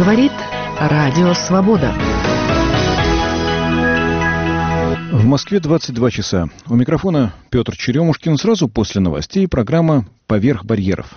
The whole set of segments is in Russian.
Говорит Радио Свобода. В Москве 22 часа. У микрофона Петр Черемушкин. Сразу после новостей программа «Поверх барьеров».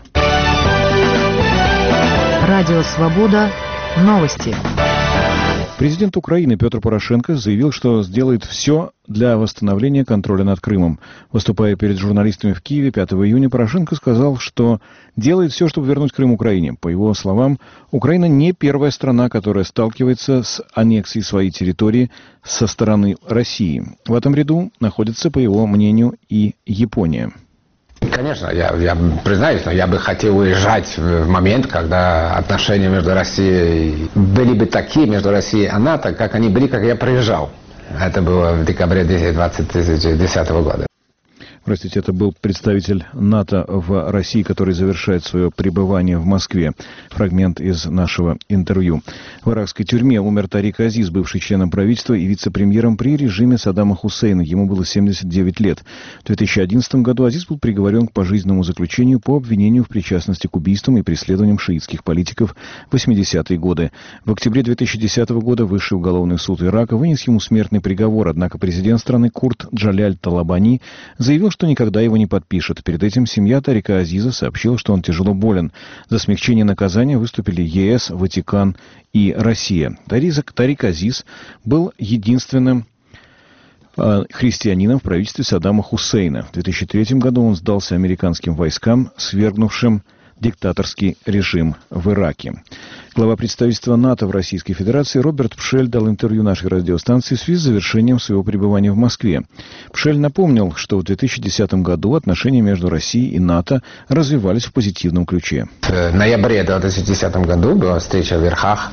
Радио Свобода. Новости. Президент Украины Петр Порошенко заявил, что сделает все для восстановления контроля над Крымом. Выступая перед журналистами в Киеве 5 июня, Порошенко сказал, что делает все, чтобы вернуть Крым Украине. По его словам, Украина не первая страна, которая сталкивается с аннексией своей территории со стороны России. В этом ряду находится, по его мнению, и Япония. Конечно, я признаюсь, но я бы хотел уезжать в момент, когда отношения между Россией были бы такие, между Россией и НАТО, как они были, как я приезжал. Это было в декабре 2010 года. Простите, это был представитель НАТО в России, который завершает свое пребывание в Москве. Фрагмент из нашего интервью. В иракской тюрьме умер Тарик Азиз, бывший членом правительства и вице-премьером при режиме Саддама Хусейна. Ему было 79 лет. В 2011 году Азиз был приговорен к пожизненному заключению по обвинению в причастности к убийствам и преследованиям шиитских политиков в 80-е годы. В октябре 2010 года Высший уголовный суд Ирака вынес ему смертный приговор, однако президент страны Курт Джаляль Талабани заявил, что никогда его не подпишет. Перед этим семья Тарика Азиза сообщила, что он тяжело болен. За смягчение наказания выступили ЕС, Ватикан и Россия. Тарик Азиз был единственным христианином в правительстве Саддама Хусейна. В 2003 году он сдался американским войскам, свергнувшим диктаторский режим в Ираке. Глава представительства НАТО в Российской Федерации Роберт Пшель дал интервью нашей радиостанции в связи с завершением своего пребывания в Москве. Пшель напомнил, что в 2010 году отношения между Россией и НАТО развивались в позитивном ключе. В ноябре 2010 году была встреча в верхах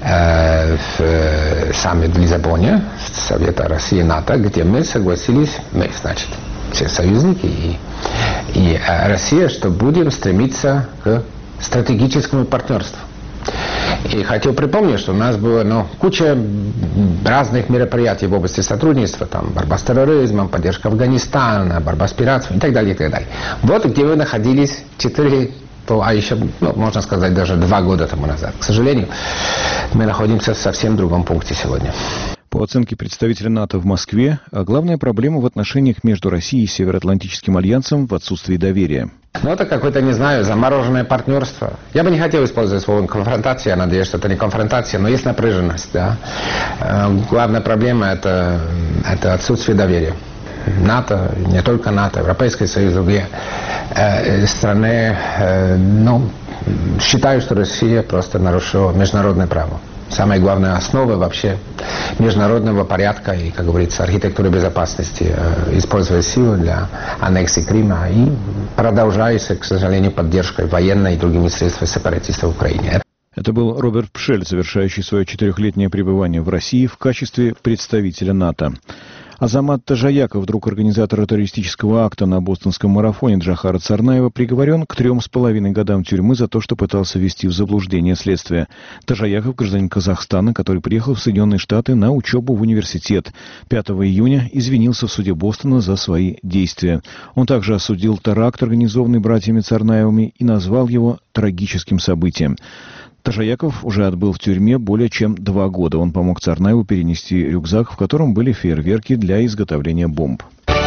в саммите в Лиссабоне, Совета России и НАТО, где мы согласились, все союзники и Россия, что будем стремиться к стратегическому партнерству. И хотел припомнить, что у нас было куча разных мероприятий в области сотрудничества, там борьба с терроризмом, поддержка Афганистана, борьба с пиратством и так далее, и так далее. Вот где вы находились 4, а еще, можно сказать, даже 2 года тому назад. К сожалению, мы находимся в совсем другом пункте сегодня. По оценке представителя НАТО в Москве, главная проблема в отношениях между Россией и Североатлантическим альянсом в отсутствии доверия. Это какое-то, не знаю, замороженное партнерство. Я бы не хотел использовать слово конфронтация, я надеюсь, что это не конфронтация, но есть напряженность. Да? Главная проблема это отсутствие доверия. НАТО, не только НАТО, Европейский Союз, другие страны, считают, что Россия просто нарушила международное право. Самая главная основа вообще международного порядка и, как говорится, архитектуры безопасности, используя силу для аннексии Крыма и продолжается, к сожалению, поддержкой военной и другими средствами сепаратистов в Украине. Это был Роберт Пшель, завершающий свое 4-летнее пребывание в России в качестве представителя НАТО. Азамат Тажаяков, друг организатора террористического акта на бостонском марафоне Джохара Царнаева, приговорен к 3,5 годам тюрьмы за то, что пытался ввести в заблуждение следствие. Тажаяков, гражданин Казахстана, который приехал в Соединенные Штаты на учебу в университет. 5 июня извинился в суде Бостона за свои действия. Он также осудил теракт, организованный братьями Царнаевыми, и назвал его трагическим событием. Тажаяков уже отбыл в тюрьме более чем 2 года. Он помог Царнаеву перенести рюкзак, в котором были фейерверки для изготовления бомб.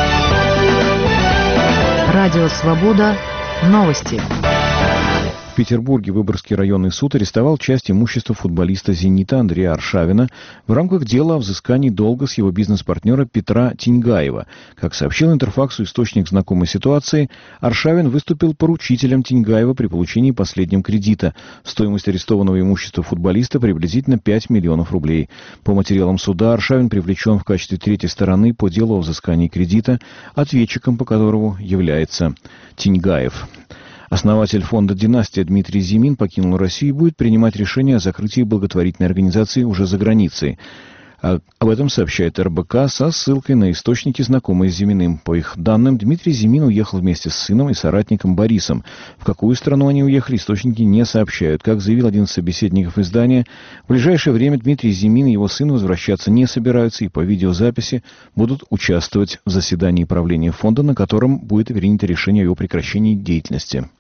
Радио Свобода. Новости. В Петербурге Выборгский районный суд арестовал часть имущества футболиста «Зенита» Андрея Аршавина в рамках дела о взыскании долга с его бизнес-партнера Петра Тиньгаева. Как сообщил Интерфаксу источник знакомой ситуации, Аршавин выступил поручителем Тиньгаева при получении последним кредита. Стоимость арестованного имущества футболиста приблизительно 5 миллионов рублей. По материалам суда Аршавин привлечен в качестве третьей стороны по делу о взыскании кредита, ответчиком по которому является Тиньгаев. Основатель фонда «Династия» Дмитрий Зимин покинул Россию и будет принимать решение о закрытии благотворительной организации уже за границей. Об этом сообщает РБК со ссылкой на источники, знакомые с Зиминым. По их данным, Дмитрий Зимин уехал вместе с сыном и соратником Борисом. В какую страну они уехали, источники не сообщают. Как заявил один из собеседников издания, в ближайшее время Дмитрий Зимин и его сын возвращаться не собираются и по видеозаписи будут участвовать в заседании правления фонда, на котором будет принято решение о его прекращении деятельности.